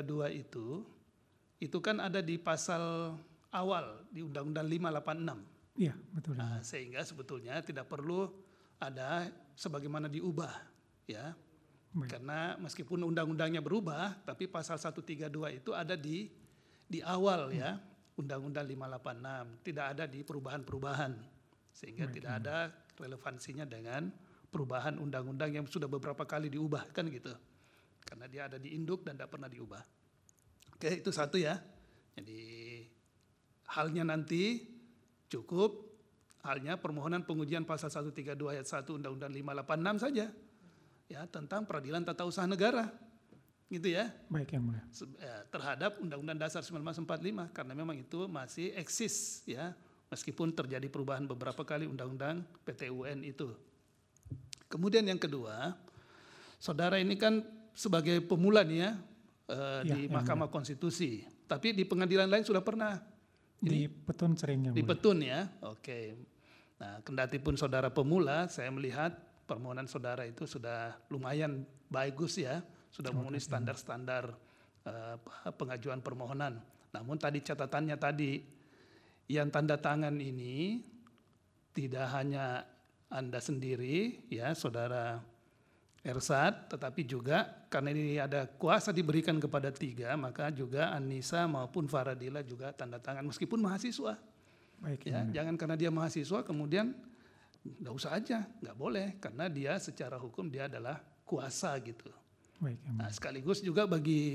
itu kan ada di pasal awal di Undang-Undang 586. Iya, betul. Nah, sehingga sebetulnya tidak perlu ada sebagaimana diubah ya. Baik. Karena meskipun undang-undangnya berubah, tapi pasal 132 itu ada di awal ya, Undang-Undang 586, tidak ada di perubahan-perubahan. Sehingga tidak ada relevansinya dengan perubahan undang-undang yang sudah beberapa kali diubah kan gitu. Karena dia ada di induk dan tidak pernah diubah. Oke, itu satu ya. Jadi halnya nanti cukup halnya permohonan pengujian pasal 132 ayat 1 Undang-Undang 586 saja. Ya, tentang peradilan tata usaha negara. Gitu ya. Baik yang mulia. Terhadap Undang-Undang Dasar 1945 karena memang itu masih eksis ya. Meskipun terjadi perubahan beberapa kali Undang-Undang PT-UN itu. Kemudian yang kedua, saudara ini kan sebagai pemula nih ya, di Mahkamah Konstitusi. Tapi di pengadilan lain sudah pernah. Di Petun seringnya. Di Petun ya, oke. Nah, kendati pun saudara pemula, saya melihat permohonan saudara itu sudah lumayan bagus ya, sudah memenuhi standar-standar pengajuan permohonan. Namun tadi catatannya tadi, yang tanda tangan ini tidak hanya Anda sendiri ya saudara Ersat, tetapi juga karena ini ada kuasa diberikan kepada 3, maka juga Anissa maupun Faradila juga tanda tangan meskipun mahasiswa. Baik, ya, jangan karena dia mahasiswa kemudian nggak usah aja, nggak boleh karena dia secara hukum dia adalah kuasa gitu. Baik, nah sekaligus juga bagi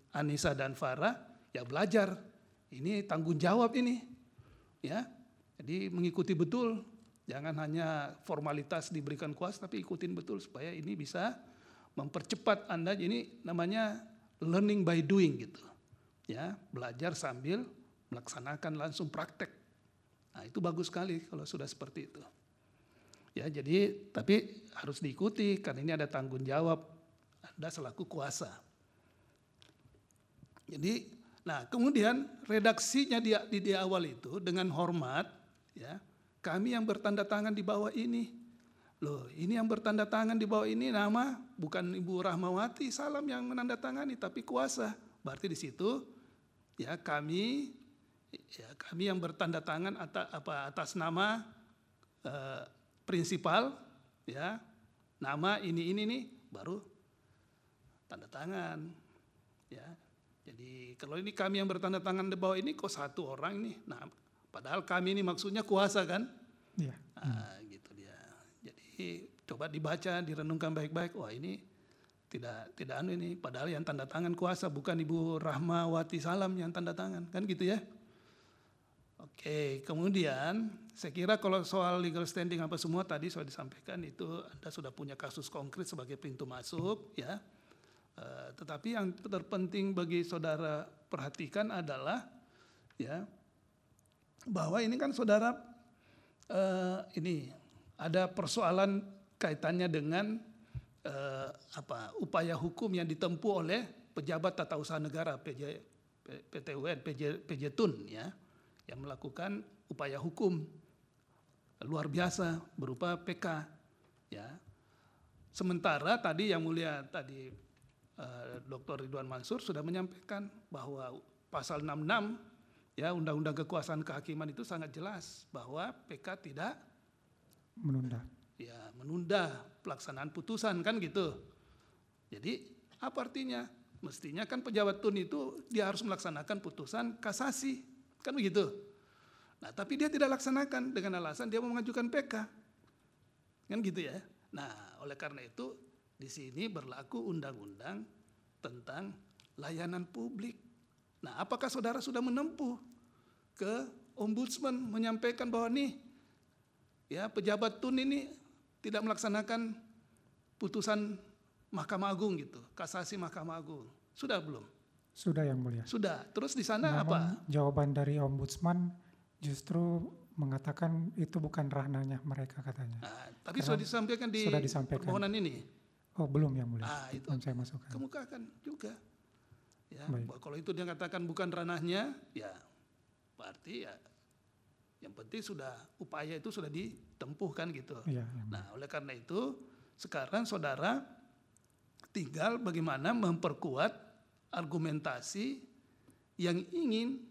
Anissa dan Farah, ya belajar. Ini tanggung jawab ini, ya. Jadi mengikuti betul, jangan hanya formalitas diberikan kuasa, tapi ikutin betul supaya ini bisa mempercepat Anda. Ini namanya learning by doing gitu, ya. Belajar sambil melaksanakan langsung praktek. Nah itu bagus sekali kalau sudah seperti itu. Ya jadi tapi harus diikuti karena ini ada tanggung jawab Anda selaku kuasa. Jadi, nah kemudian redaksinya di awal itu dengan hormat, ya kami yang bertanda tangan di bawah ini, loh ini yang bertanda tangan di bawah ini nama bukan Ibu Rahmawati Salam yang menandatangani tapi kuasa. Berarti di situ ya kami yang bertanda tangan atas nama prinsipal, ya nama ini nih baru tanda tangan, ya. Jadi kalau ini kami yang bertanda tangan di bawah ini kok satu orang nih, nah padahal kami ini maksudnya kuasa kan, Iya. nah, gitu dia. Jadi coba dibaca, direnungkan baik-baik. Wah ini tidak ini, padahal yang tanda tangan kuasa bukan Ibu Rahmawati Salam yang tanda tangan, kan gitu ya. Oke, kemudian saya kira kalau soal legal standing apa semua tadi sudah disampaikan, itu Anda sudah punya kasus konkret sebagai pintu masuk, ya. Tetapi yang terpenting bagi saudara perhatikan adalah, ya, bahwa ini kan saudara ini ada persoalan kaitannya dengan upaya hukum yang ditempuh oleh pejabat tata usaha negara PTUN, PJ Tun, ya. Yang melakukan upaya hukum luar biasa berupa PK, ya. Sementara tadi yang mulia tadi Dr. Ridwan Mansur sudah menyampaikan bahwa pasal 66 ya Undang-Undang Kekuasaan Kehakiman itu sangat jelas bahwa PK tidak menunda pelaksanaan putusan, kan gitu. Jadi apa artinya? Mestinya kan pejabat tun itu dia harus melaksanakan putusan kasasi. Kan begitu. Nah, tapi dia tidak laksanakan dengan alasan dia mau mengajukan PK. Kan gitu ya. Nah, oleh karena itu di sini berlaku undang-undang tentang layanan publik. Nah, apakah saudara sudah menempuh ke ombudsman menyampaikan bahwa nih ya pejabat tun ini tidak melaksanakan putusan Mahkamah Agung gitu, kasasi Mahkamah Agung. Sudah belum? Sudah yang mulia. Sudah. Terus di sana Namun, apa? jawaban dari ombudsman justru mengatakan itu bukan ranahnya mereka katanya. Nah, tapi sudah disampaikan di permohonan ini. Oh belum yang mulia. Itu belum saya masukkan. kemukakan juga. Ya, Baik. kalau itu dia katakan bukan ranahnya, ya berarti ya yang penting sudah upaya itu sudah ditempuhkan gitu. Iya, Nah, oleh karena itu sekarang saudara tinggal bagaimana memperkuat argumentasi yang ingin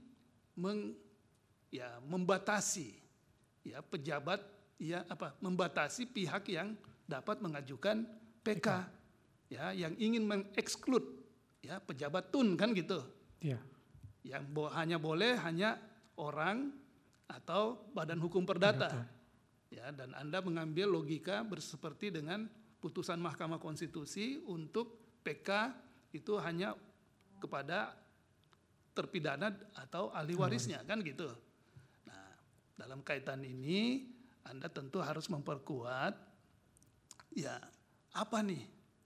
membatasi ya pejabat membatasi pihak yang dapat mengajukan PK ya yang ingin mengeksklud ya pejabat tun, kan gitu. Iya. Yang hanya boleh orang atau badan hukum perdata. Ya, dan Anda mengambil logika seperti dengan putusan Mahkamah Konstitusi untuk PK itu hanya kepada terpidana atau ahli warisnya, kan gitu. Nah, dalam kaitan ini Anda tentu harus memperkuat ya apa nih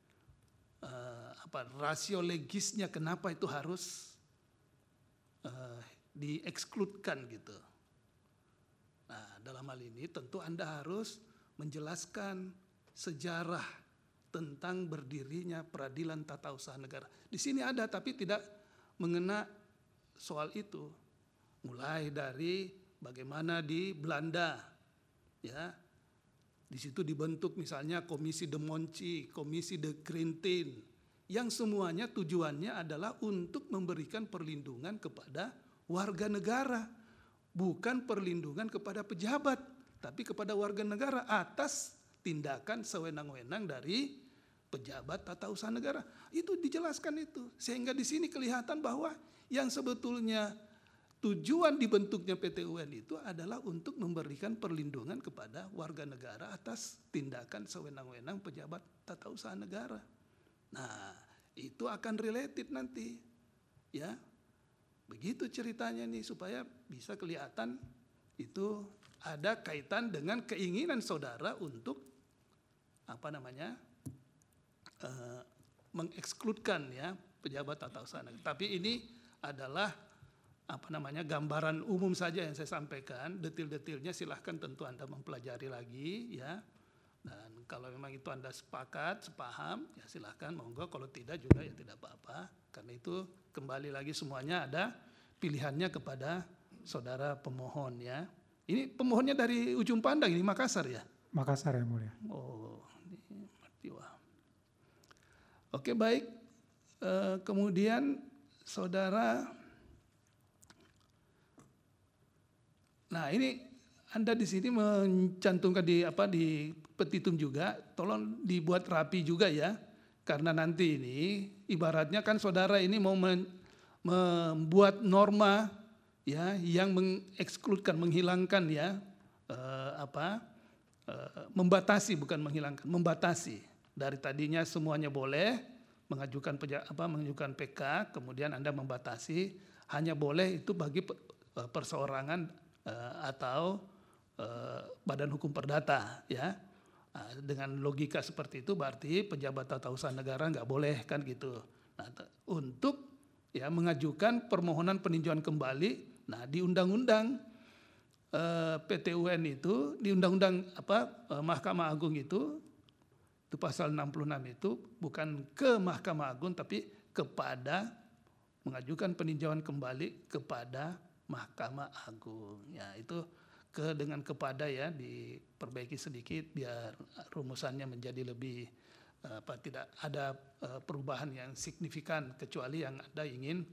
rasio legisnya kenapa itu harus diekskludkan gitu. Nah, dalam hal ini tentu Anda harus menjelaskan sejarah tentang berdirinya peradilan tata usaha negara. Di sini ada tapi tidak mengena soal itu. Mulai dari bagaimana di Belanda ya. Di situ dibentuk misalnya Komisi de Monci, Komisi de Grintin, yang semuanya tujuannya adalah untuk memberikan perlindungan kepada warga negara, bukan perlindungan kepada pejabat, tapi kepada warga negara atas tindakan sewenang-wenang dari pejabat tata usaha negara. Itu dijelaskan itu. Sehingga di sini kelihatan bahwa yang sebetulnya tujuan dibentuknya PTUN itu adalah untuk memberikan perlindungan kepada warga negara atas tindakan sewenang-wenang pejabat tata usaha negara. Nah, itu akan related nanti ya. Begitu ceritanya nih supaya bisa kelihatan itu ada kaitan dengan keinginan saudara untuk mengekskludkan ya pejabat tata usaha negara. Tapi ini adalah gambaran umum saja yang saya sampaikan. Detil-detilnya silahkan tentu Anda mempelajari lagi ya. Dan kalau memang itu Anda sepakat, sepaham, ya silahkan monggo. Kalau tidak juga ya tidak apa-apa. Karena itu kembali lagi semuanya ada pilihannya kepada saudara pemohon ya. Ini pemohonnya dari ujung pandang, ini Makassar ya? Makassar Yang Mulia. Oh, ini Martiwa. Oke baik. Kemudian saudara, nah ini Anda di sini mencantumkan di petitum juga, tolong dibuat rapi juga ya, karena nanti ini ibaratnya kan saudara ini mau membuat norma ya yang mengekskludkan, menghilangkan ya membatasi, bukan menghilangkan, membatasi. Dari tadinya semuanya boleh mengajukan PK, kemudian Anda membatasi hanya boleh itu bagi perseorangan atau badan hukum perdata ya. Dengan logika seperti itu berarti pejabat tata usaha negara nggak boleh kan gitu. Nah, untuk ya mengajukan permohonan peninjauan kembali, nah di undang-undang PT-UN itu, di undang-undang Mahkamah Agung itu pasal 66 itu bukan ke Mahkamah Agung tapi kepada mengajukan peninjauan kembali kepada Mahkamah Agung. Ya itu dengan kepada ya diperbaiki sedikit biar rumusannya menjadi lebih tidak ada perubahan yang signifikan kecuali yang Anda ingin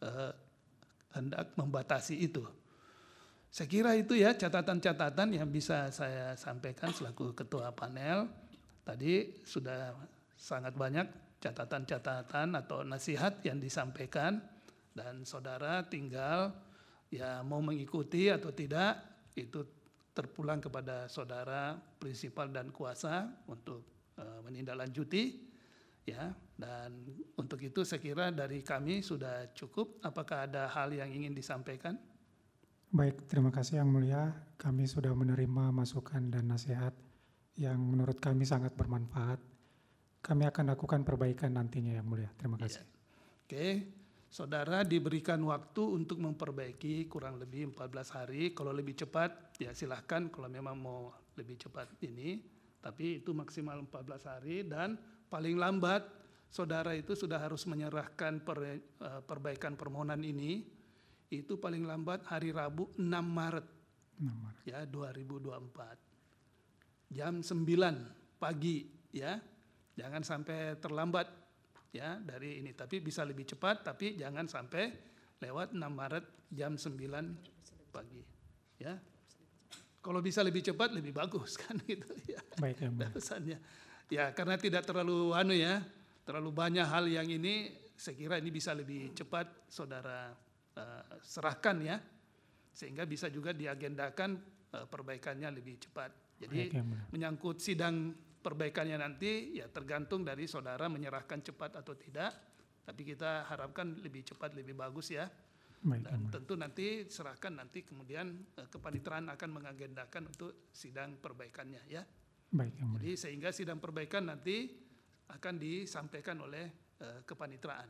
hendak membatasi itu. Saya kira itu ya catatan-catatan yang bisa saya sampaikan selaku ketua panel. Tadi sudah sangat banyak catatan-catatan atau nasihat yang disampaikan dan saudara tinggal ya mau mengikuti atau tidak itu terpulang kepada saudara prinsipal dan kuasa untuk menindaklanjuti ya. Dan untuk itu saya kira dari kami sudah cukup. Apakah ada hal yang ingin disampaikan? Baik, terima kasih Yang Mulia. Kami sudah menerima masukan dan nasihat yang menurut kami sangat bermanfaat. Kami akan lakukan perbaikan nantinya Yang Mulia. Terima kasih. Ya. Oke, saudara diberikan waktu untuk memperbaiki kurang lebih 14 hari. Kalau lebih cepat ya silahkan kalau memang mau lebih cepat ini. Tapi itu maksimal 14 hari dan paling lambat saudara itu sudah harus menyerahkan perbaikan permohonan ini itu paling lambat hari Rabu 6 Maret. Ya 2024. Jam 9 pagi ya. Jangan sampai terlambat ya dari ini, tapi bisa lebih cepat tapi jangan sampai lewat 6 Maret jam 9 pagi ya. Kalau bisa lebih cepat lebih bagus kan gitu ya. Baik ya, Mbak. Pesannya. Ya karena tidak terlalu terlalu banyak hal yang ini, saya kira ini bisa lebih cepat saudara serahkan ya. Sehingga bisa juga diagendakan perbaikannya lebih cepat. Jadi baik, ya, menyangkut sidang perbaikannya nanti ya tergantung dari saudara menyerahkan cepat atau tidak. Tapi kita harapkan lebih cepat lebih bagus ya. Baik, dan tentu nanti serahkan nanti kemudian kepanitraan akan mengagendakan untuk sidang perbaikannya ya. Baik, Yang Mulia. Jadi sehingga sidang perbaikan nanti akan disampaikan oleh kepanitraan.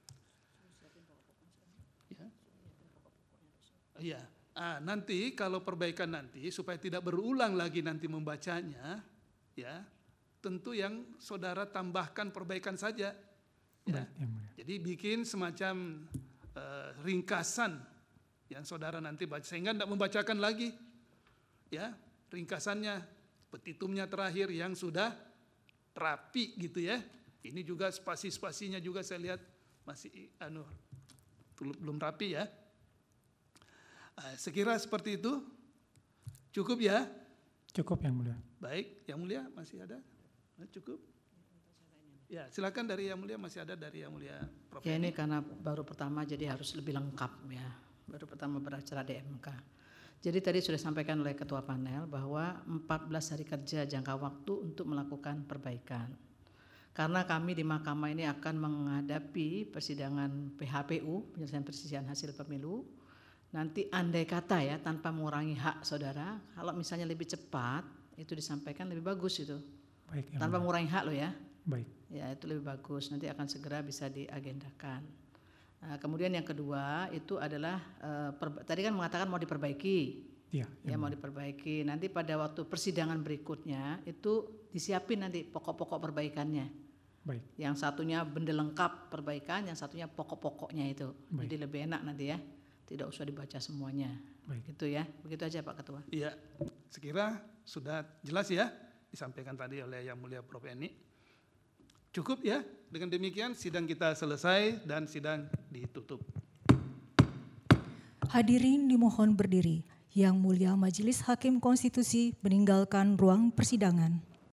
Ya. Iya. Nanti kalau perbaikan nanti supaya tidak berulang lagi nanti membacanya, ya tentu yang saudara tambahkan perbaikan saja. Ya. Baik, Yang Mulia. Jadi bikin semacam ringkasan yang saudara nanti baca sehingga tidak membacakan lagi ya ringkasannya petitumnya terakhir yang sudah rapi gitu ya. Ini juga spasi-spasinya juga saya lihat masih belum rapi ya. Sekira seperti itu cukup ya. Cukup Yang Mulia. Baik, Yang Mulia masih ada? Cukup. Ya, silakan dari Yang Mulia, masih ada dari Yang Mulia Prof. Ya ini karena baru pertama jadi harus lebih lengkap ya. Baru pertama beracara di MK. Jadi tadi sudah disampaikan oleh Ketua Panel bahwa 14 hari kerja jangka waktu untuk melakukan perbaikan. Karena kami di Mahkamah ini akan menghadapi persidangan PHPU, penyelesaian perselisihan hasil pemilu. Nanti andai kata ya, tanpa mengurangi hak saudara, kalau misalnya lebih cepat itu disampaikan lebih bagus itu. Baik, Yang Tanpa Mulia. mengurangi hak loh ya. Baik. Ya itu lebih bagus, nanti akan segera bisa diagendakan. Nah, kemudian yang kedua itu adalah tadi kan mengatakan mau diperbaiki. Iya. Ya mau diperbaiki. Nanti pada waktu persidangan berikutnya itu disiapin nanti pokok-pokok perbaikannya. Baik. Yang satunya benda lengkap perbaikan, yang satunya pokok-pokoknya itu. Baik. Jadi lebih enak nanti ya. Tidak usah dibaca semuanya. Baik. Gitu ya. Begitu aja Pak Ketua. Iya, sekira sudah jelas ya disampaikan tadi oleh Yang Mulia Prof. Eni. Cukup ya, dengan demikian sidang kita selesai dan sidang ditutup. Hadirin dimohon berdiri. Yang Mulia Majelis Hakim Konstitusi meninggalkan ruang persidangan.